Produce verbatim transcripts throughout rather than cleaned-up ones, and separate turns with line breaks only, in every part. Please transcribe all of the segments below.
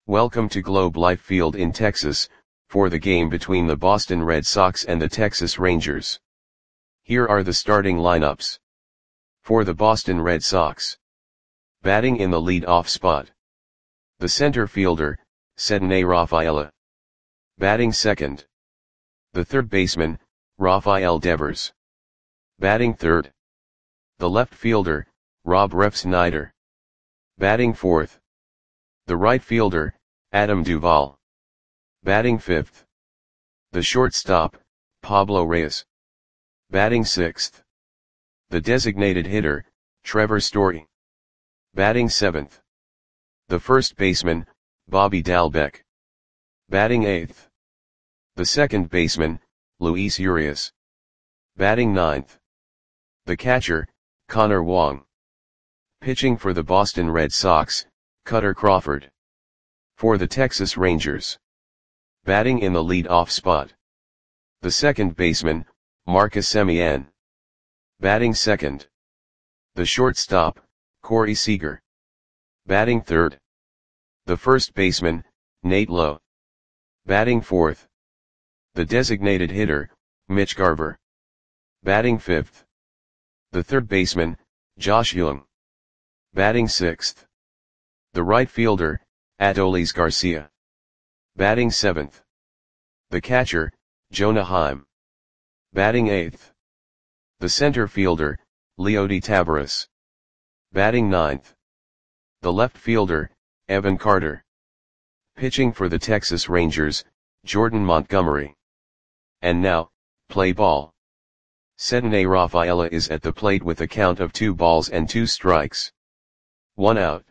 Welcome to Globe Life Field in Texas, for the game between the Boston Red Sox and the Texas Rangers. Here are the starting lineups. For the Boston Red Sox. Batting in the lead-off spot. The center fielder, Ceddanne Rafaela. Batting second. The third baseman, Rafael Devers. Batting third. The left fielder, Rob Refsnyder. Batting fourth. The right fielder, Adam Duvall. Batting fifth. The shortstop, Pablo Reyes. Batting sixth. The designated hitter, Trevor Story. Batting seventh. The first baseman, Bobby Dalbec. Batting eighth. The second baseman, Luis Urias. Batting ninth. The catcher, Connor Wong. Pitching for the Boston Red Sox, Kutter Crawford. For the Texas Rangers. Batting in the lead-off spot. The second baseman, Marcus Semien. Batting second. The shortstop, Corey Seager. Batting third. The first baseman, Nate Lowe. Batting fourth. The designated hitter, Mitch Garver. Batting fifth. The third baseman, Josh Jung. Batting sixth. The right fielder, Adolis Garcia. Batting seventh. The catcher, Jonah Heim. Batting eighth. The center fielder, Leody Taveras. Batting ninth. The left fielder, Evan Carter. Pitching for the Texas Rangers, Jordan Montgomery. And now, play ball. Ceddanne Rafaela is at the plate with a count of two balls and two strikes. One out.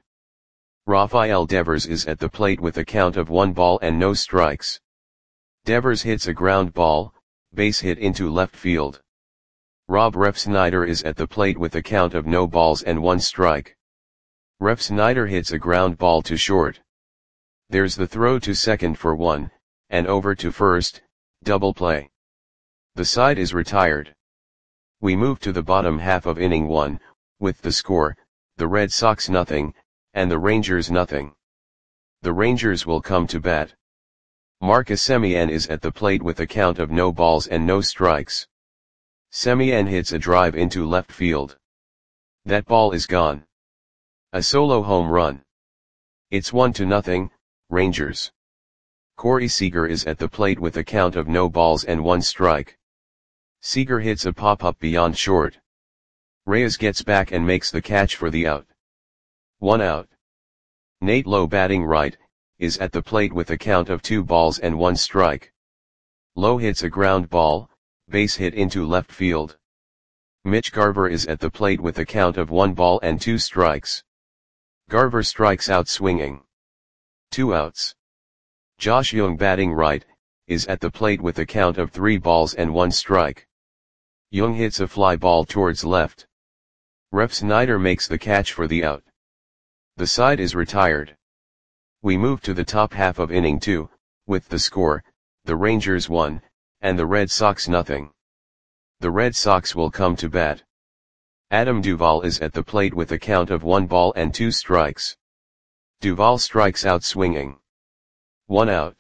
Rafael Devers is at the plate with a count of one ball and no strikes. Devers hits a ground ball, base hit into left field. Rob Refsnyder is at the plate with a count of no balls and one strike. Refsnyder hits a ground ball to short. There's the throw to second for one, and over to first, double play. The side is retired. We move to the bottom half of inning one, with the score, the Red Sox nothing, and the Rangers nothing. The Rangers will come to bat. Marcus Semien is at the plate with a count of no balls and no strikes. Semien hits a drive into left field. That ball is gone. A solo home run. It's one to nothing, Rangers. Corey Seager is at the plate with a count of no balls and one strike. Seager hits a pop-up beyond short. Reyes gets back and makes the catch for the out. One out. Nate Lowe, batting right, is at the plate with a count of two balls and one strike. Lowe hits a ground ball, base hit into left field. Mitch Garver is at the plate with a count of one ball and two strikes. Garver strikes out swinging. Two outs. Josh Jung, batting right, is at the plate with a count of three balls and one strike. Jung hits a fly ball towards left. Refsnyder makes the catch for the out. The side is retired. We move to the top half of inning two, with the score, the Rangers one, and the Red Sox nothing. The Red Sox will come to bat. Adam Duvall is at the plate with a count of one ball and two strikes. Duvall strikes out swinging. One out.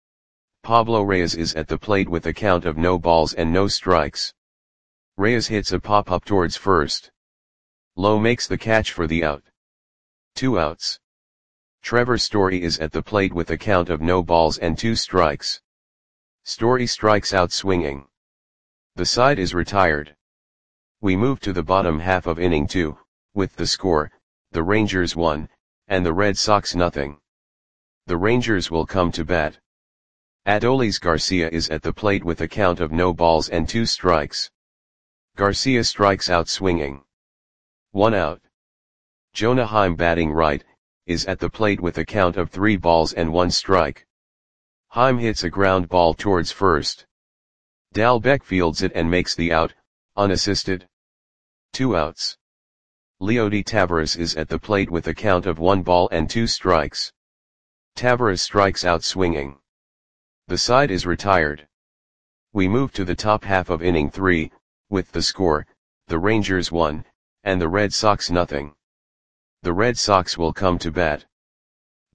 Pablo Reyes is at the plate with a count of no balls and no strikes. Reyes hits a pop-up towards first. Lowe makes the catch for the out. Two outs. Trevor Story is at the plate with a count of no balls and two strikes. Story strikes out swinging. The side is retired. We move to the bottom half of inning two, with the score, the Rangers one, and the Red Sox nothing. The Rangers will come to bat. Adolis Garcia is at the plate with a count of no balls and two strikes. Garcia strikes out swinging. One out. Jonah Heim, batting right, is at the plate with a count of three balls and one strike. Heim hits a ground ball towards first. Dalbec fields it and makes the out, unassisted. Two outs. Leody Taveras is at the plate with a count of one ball and two strikes. Taveras strikes out swinging. The side is retired. We move to the top half of inning three, with the score, the Rangers one, and the Red Sox nothing. The Red Sox will come to bat.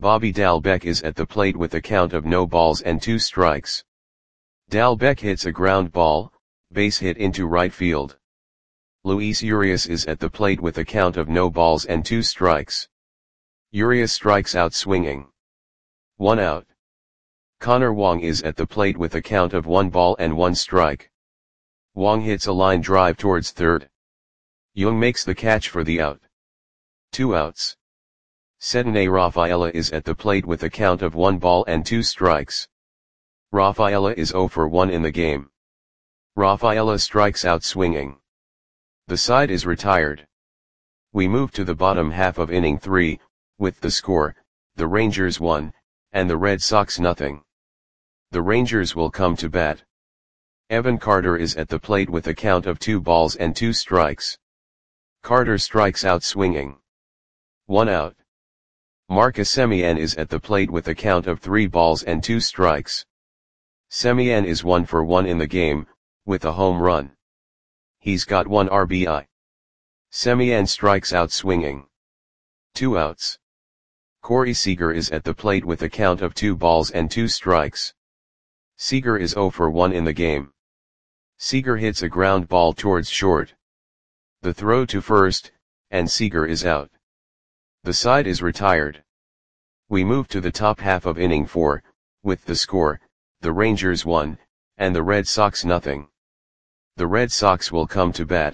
Bobby Dalbec is at the plate with a count of no balls and two strikes. Dalbec hits a ground ball, base hit into right field. Luis Urias is at the plate with a count of no balls and two strikes. Urias strikes out swinging. One out. Connor Wong is at the plate with a count of one ball and one strike. Wong hits a line drive towards third. Young makes the catch for the out. Two outs. Cedinay Rafaela is at the plate with a count of one ball and two strikes. Rafaela is zero for one in the game. Rafaela strikes out swinging. The side is retired. We move to the bottom half of inning three, with the score, the Rangers one, and the Red Sox nothing. The Rangers will come to bat. Evan Carter is at the plate with a count of two balls and two strikes. Carter strikes out swinging. One out. Marcus Semien is at the plate with a count of three balls and two strikes. Semien is one for one in the game, with a home run. He's got one R B I. Semien strikes out swinging. Two outs. Corey Seager is at the plate with a count of two balls and two strikes. Seager is zero for one in the game. Seager hits a ground ball towards short. The throw to first, and Seager is out. The side is retired. We move to the top half of inning four, with the score, the Rangers one, and the Red Sox nothing. The Red Sox will come to bat.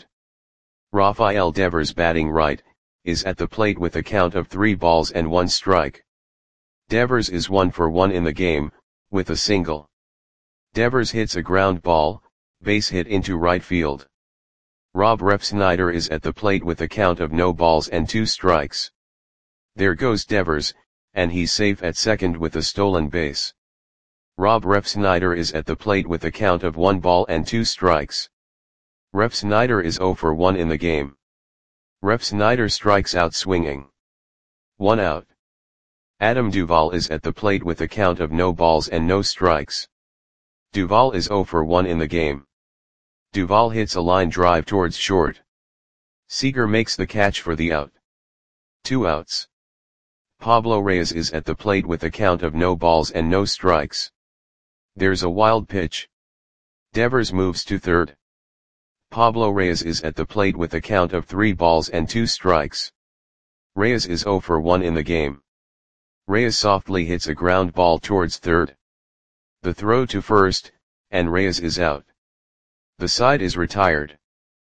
Rafael Devers batting right, is at the plate with a count of three balls and one strike. Devers is one for one in the game, with a single. Devers hits a ground ball, base hit into right field. Rob Refsnyder is at the plate with a count of no balls and two strikes. There goes Devers, and he's safe at second with a stolen base. Rob Refsnyder is at the plate with a count of one ball and two strikes. Refsnyder is zero for one in the game. Refsnyder strikes out swinging. One out. Adam Duvall is at the plate with a count of no balls and no strikes. Duvall is zero for one in the game. Duvall hits a line drive towards short. Seager makes the catch for the out. Two outs. Pablo Reyes is at the plate with a count of no balls and no strikes. There's a wild pitch. Devers moves to third. Pablo Reyes is at the plate with a count of three balls and two strikes. Reyes is zero for one in the game. Reyes softly hits a ground ball towards third. The throw to first, and Reyes is out. The side is retired.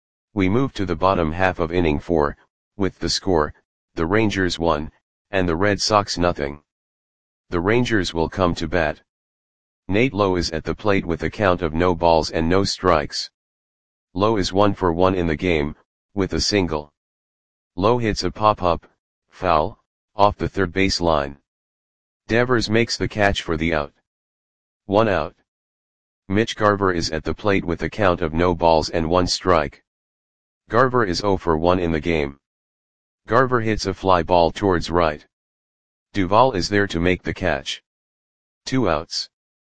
We move to the bottom half of inning four, with the score, the Rangers one, and the Red Sox nothing. The Rangers will come to bat. Nate Lowe is at the plate with a count of no balls and no strikes. Lowe is one for one in the game, with a single. Lowe hits a pop-up, foul, off the third base line. Devers makes the catch for the out. One out. Mitch Garver is at the plate with a count of no balls and one strike. Garver is zero for one in the game. Garver hits a fly ball towards right. Duvall is there to make the catch. Two outs.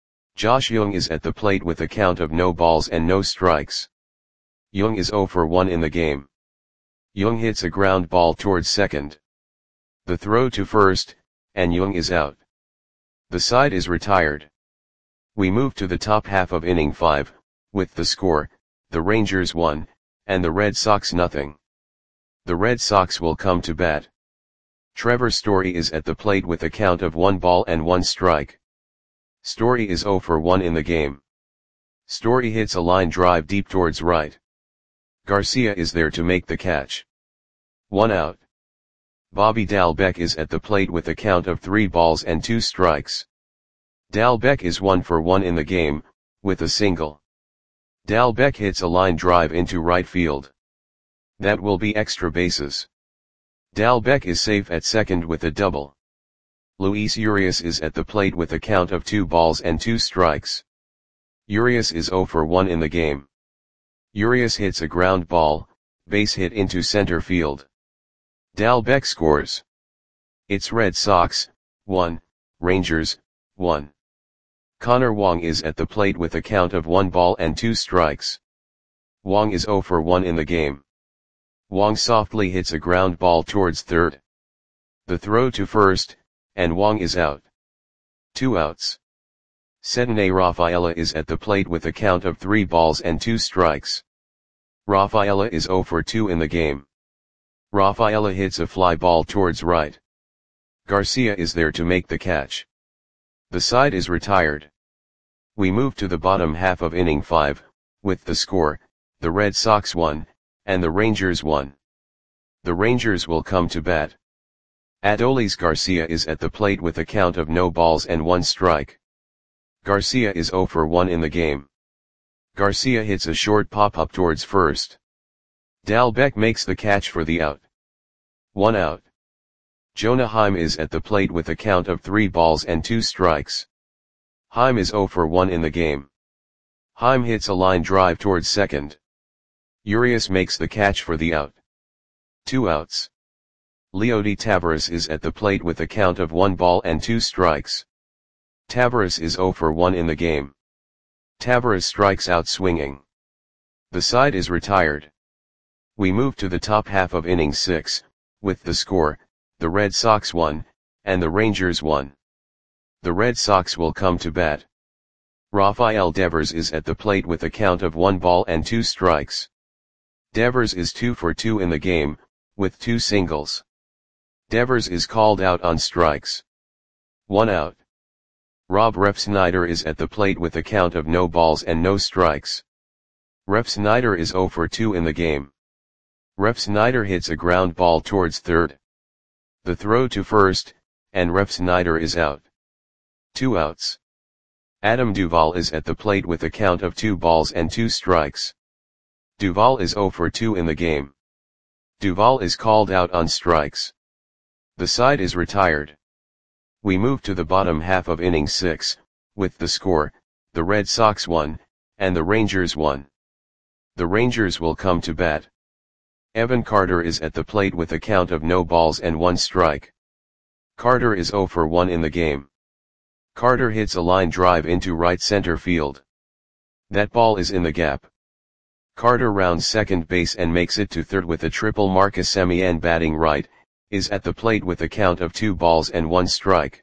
Josh Young is at the plate with a count of no balls and no strikes. Young is zero for one in the game. Young hits a ground ball towards second. The throw to first, and Young is out. The side is retired. We move to the top half of inning five, with the score, the Rangers one, and the Red Sox nothing. The Red Sox will come to bat. Trevor Story is at the plate with a count of one ball and one strike. Story is zero for one in the game. Story hits a line drive deep towards right. Garcia is there to make the catch. One out. Bobby Dalbec is at the plate with a count of three balls and two strikes. Dalbec is one for one in the game, with a single. Dalbec hits a line drive into right field. That will be extra bases. Dalbec is safe at second with a double. Luis Urias is at the plate with a count of two balls and two strikes. Urias is zero for one in the game. Urias hits a ground ball, base hit into center field. Dalbec scores. It's Red Sox, one, Rangers, one. Connor Wong is at the plate with a count of one ball and two strikes. Wong is zero for one in the game. Wong softly hits a ground ball towards third. The throw to first, and Wong is out. Two outs. Setane Rafaela is at the plate with a count of three balls and two strikes. Rafaela is zero for two in the game. Rafaela hits a fly ball towards right. Garcia is there to make the catch. The side is retired. We move to the bottom half of inning five, with the score, the Red Sox won, and the Rangers won. The Rangers will come to bat. Adolis Garcia is at the plate with a count of no balls and one strike. Garcia is zero for one in the game. Garcia hits a short pop-up towards first. Dalbec makes the catch for the out. One out. Jonah Heim is at the plate with a count of three balls and two strikes. Heim is zero for one in the game. Heim hits a line drive towards second. Urias makes the catch for the out. Two outs. Leody Taveras is at the plate with a count of one ball and two strikes. Taveras is zero for one in the game. Taveras strikes out swinging. The side is retired. We move to the top half of inning six, with the score, the Red Sox won, and the Rangers won. The Red Sox will come to bat. Rafael Devers is at the plate with a count of one ball and two strikes. Devers is two for two in the game, with two singles. Devers is called out on strikes. One out. Rob Refsnyder is at the plate with a count of no balls and no strikes. Refsnyder is zero for two in the game. Refsnyder hits a ground ball towards third. The throw to first, and Refsnyder is out. Two outs. Adam Duvall is at the plate with a count of two balls and two strikes. Duvall is zero for two in the game. Duvall is called out on strikes. The side is retired. We move to the bottom half of inning six, with the score, the Red Sox won, and the Rangers won. The Rangers will come to bat. Evan Carter is at the plate with a count of no balls and one strike. Carter is zero for one in the game. Carter hits a line drive into right center field. That ball is in the gap. Carter rounds second base and makes it to third with a triple. Marcus Semien, batting right, is at the plate with a count of two balls and one strike.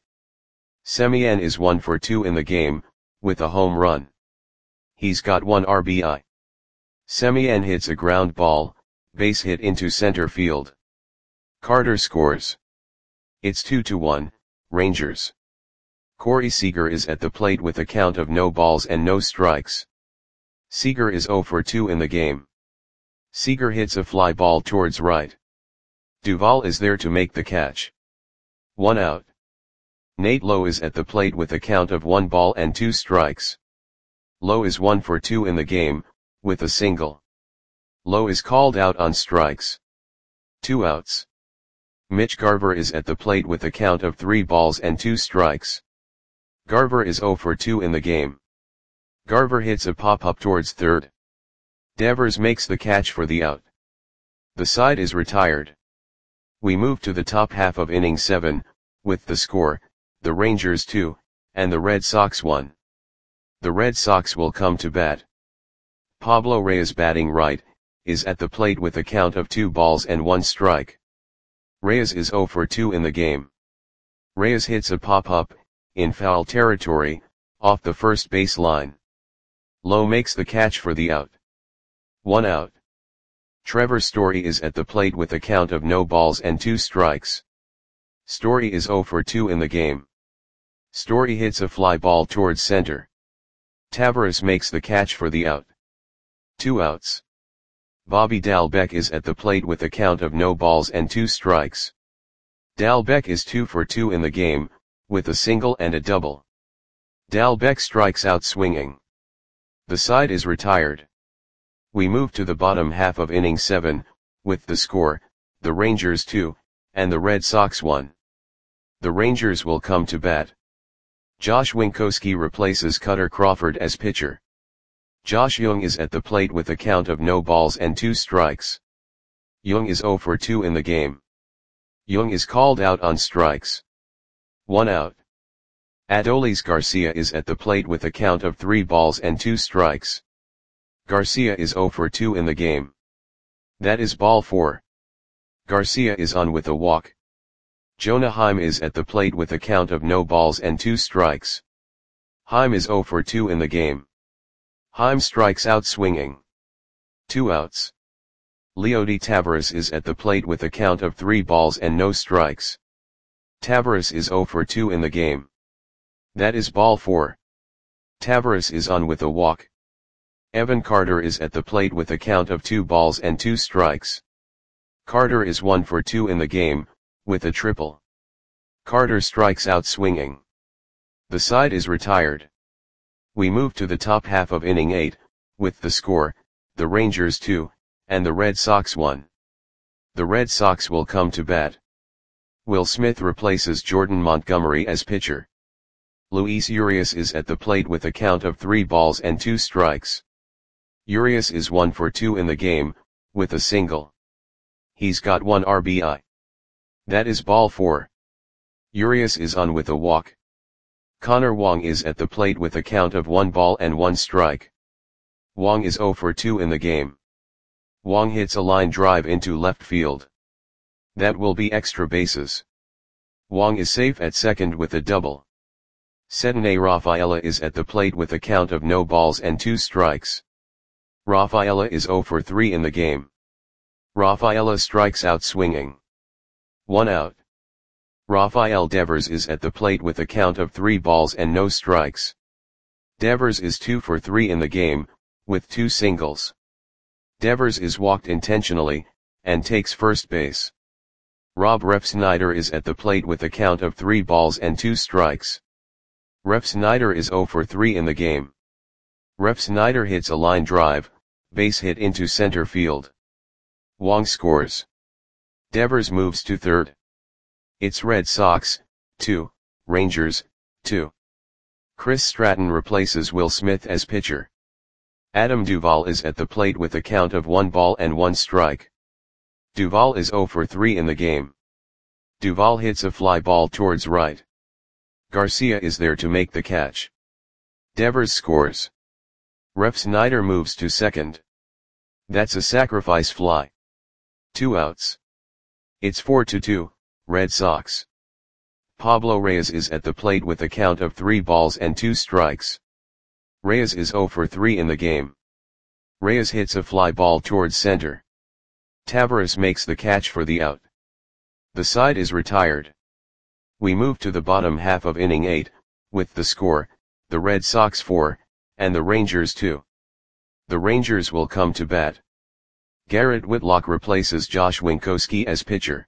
Semien is one for two in the game, with a home run. He's got one R B I. Semien hits a ground ball, base hit into center field. Carter scores. It's two to one, Rangers. Corey Seager is at the plate with a count of no balls and no strikes. Seager is zero for two in the game. Seager hits a fly ball towards right. Duvall is there to make the catch. One out. Nate Lowe is at the plate with a count of one ball and two strikes. Lowe is one for two in the game, with a single. Lowe is called out on strikes. Two outs. Mitch Garver is at the plate with a count of three balls and two strikes. Garver is zero for two in the game. Garver hits a pop-up towards third. Devers makes the catch for the out. The side is retired. We move to the top half of inning seven, with the score, the Rangers two, and the Red Sox one. The Red Sox will come to bat. Pablo Reyes, batting right, is at the plate with a count of two balls and one strike. Reyes is zero for two in the game. Reyes hits a pop-up, in foul territory, off the first base line. Lowe makes the catch for the out. One out. Trevor Story is at the plate with a count of no balls and two strikes. Story is zero for two in the game. Story hits a fly ball towards center. Taveras makes the catch for the out. Two outs. Bobby Dalbec is at the plate with a count of no balls and two strikes. Dalbec is two for two in the game, with a single and a double. Dalbec strikes out swinging. The side is retired. We move to the bottom half of inning seven, with the score, the Rangers two, and the Red Sox one. The Rangers will come to bat. Josh Winkowski replaces Cutter Crawford as pitcher. Josh Jung is at the plate with a count of no balls and two strikes. Jung is zero for two in the game. Jung is called out on strikes. One out. Adolis Garcia is at the plate with a count of three balls and two strikes. Garcia is zero for two in the game. That is ball four. Garcia is on with a walk. Jonah Heim is at the plate with a count of no balls and two strikes. Heim is zero for two in the game. Heim strikes out swinging. Two outs. Leody Taveras is at the plate with a count of three balls and no strikes. Taveras is zero for two in the game. That is ball four. Taveras is on with a walk. Evan Carter is at the plate with a count of two balls and two strikes. Carter is one for two in the game, with a triple. Carter strikes out swinging. The side is retired. We move to the top half of inning eight, with the score, the Rangers two, and the Red Sox one. The Red Sox will come to bat. Will Smith replaces Jordan Montgomery as pitcher. Luis Urias is at the plate with a count of three balls and two strikes. Urias is one for two in the game, with a single. He's got one R B I. That is ball four. Urias is on with a walk. Connor Wong is at the plate with a count of one ball and one strike. Wong is zero for two in the game. Wong hits a line drive into left field. That will be extra bases. Wong is safe at second with a double. Setane Rafaela is at the plate with a count of no balls and two strikes. Rafaela is zero for three in the game. Rafaela strikes out swinging. One out. Rafael Devers is at the plate with a count of three balls and no strikes. Devers is two for three in the game, with two singles. Devers is walked intentionally, and takes first base. Rob Refsnyder is at the plate with a count of three balls and two strikes. Refsnyder is zero for three in the game. Refsnyder hits a line drive, base hit into center field. Wong scores. Devers moves to third. It's Red Sox, two, Rangers, two. Chris Stratton replaces Will Smith as pitcher. Adam Duvall is at the plate with a count of one ball and one strike. Duvall is zero for three in the game. Duvall hits a fly ball towards right. Garcia is there to make the catch. Devers scores. Refsnyder moves to second. That's a sacrifice fly. Two outs. It's four to two, Red Sox. Pablo Reyes is at the plate with a count of three balls and two strikes. Reyes is zero for three in the game. Reyes hits a fly ball towards center. Taveras makes the catch for the out. The side is retired. We move to the bottom half of inning eight, with the score, the Red Sox four, and the Rangers two. The Rangers will come to bat. Garrett Whitlock replaces Josh Winkowski as pitcher.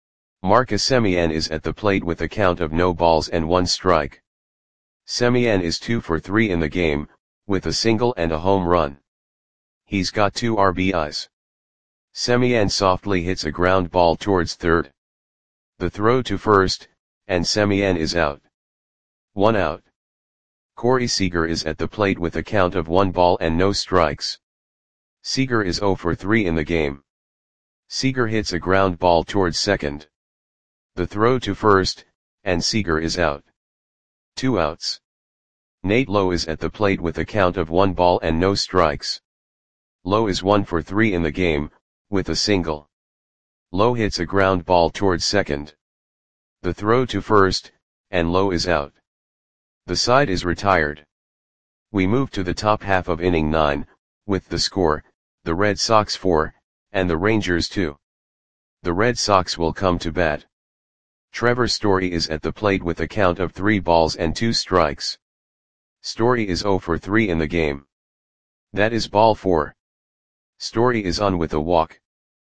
Marcus Semien is at the plate with a count of no balls and one strike. Semien is two for three in the game, with a single and a home run. He's got two R B Is. Semien softly hits a ground ball towards third. The throw to first, and Semien is out. One out. Corey Seager is at the plate with a count of one ball and no strikes. Seager is zero for three in the game. Seager hits a ground ball towards second. The throw to first, and Seager is out. Two outs. Nate Lowe is at the plate with a count of one ball and no strikes. Lowe is one for three in the game, with a single. Lowe hits a ground ball towards second. The throw to first, and Lowe is out. The side is retired. We move to the top half of inning nine, with the score, the Red Sox four, and the Rangers two. The Red Sox will come to bat. Trevor Story is at the plate with a count of three balls and two strikes. Story is zero for three in the game. That is ball four. Story is on with a walk.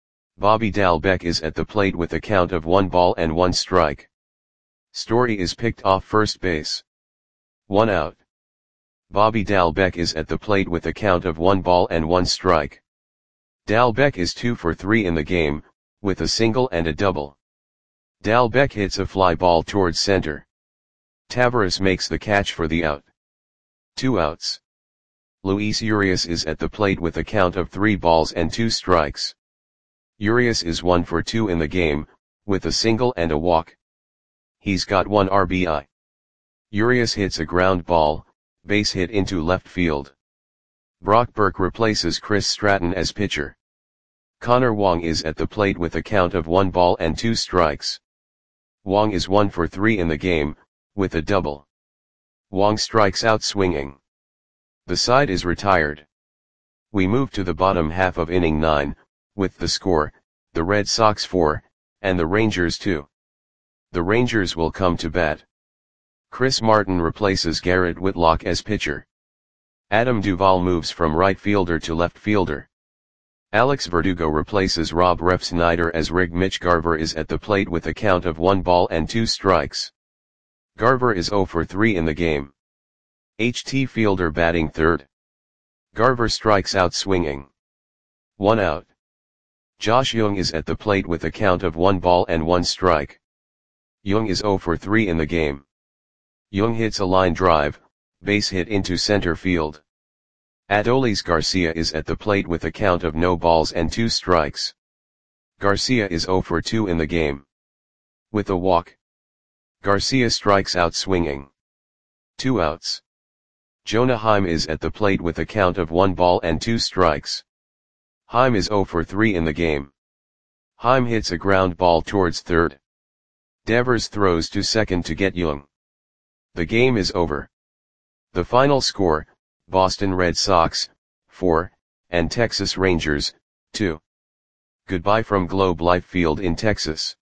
Bobby Dalbec is at the plate with a count of one ball and one strike. Story is picked off first base. One out. Bobby Dalbec is at the plate with a count of one ball and one strike. Dalbec is two for three in the game, with a single and a double. Dalbec hits a fly ball towards center. Taveras makes the catch for the out. Two outs. Luis Urias is at the plate with a count of three balls and two strikes. Urias is one for two in the game, with a single and a walk. He's got one R B I. Urias hits a ground ball, base hit into left field. Brock Burke replaces Chris Stratton as pitcher. Connor Wong is at the plate with a count of one ball and two strikes. Wong is one for three in the game, with a double. Wong strikes out swinging. The side is retired. We move to the bottom half of inning nine, with the score, the Red Sox four, and the Rangers two. The Rangers will come to bat. Chris Martin replaces Garrett Whitlock as pitcher. Adam Duvall moves from right fielder to left fielder. Alex Verdugo replaces Rob Refsnyder as Rig. Mitch Garver is at the plate with a count of one ball and two strikes. Garver is zero for three in the game. H T Fielder batting third. Garver strikes out swinging. One out. Josh Jung is at the plate with a count of one ball and one strike. Jung is zero for three in the game. Jung hits a line drive, base hit into center field. Adolis Garcia is at the plate with a count of no balls and two strikes. Garcia is zero for two in the game. With a walk. Garcia strikes out swinging. Two outs. Jonah Heim is at the plate with a count of one ball and two strikes. Heim is zero for three in the game. Heim hits a ground ball towards third. Devers throws to second to get Jung. The game is over. The final score, Boston Red Sox, four, and Texas Rangers, two. Goodbye from Globe Life Field in Texas.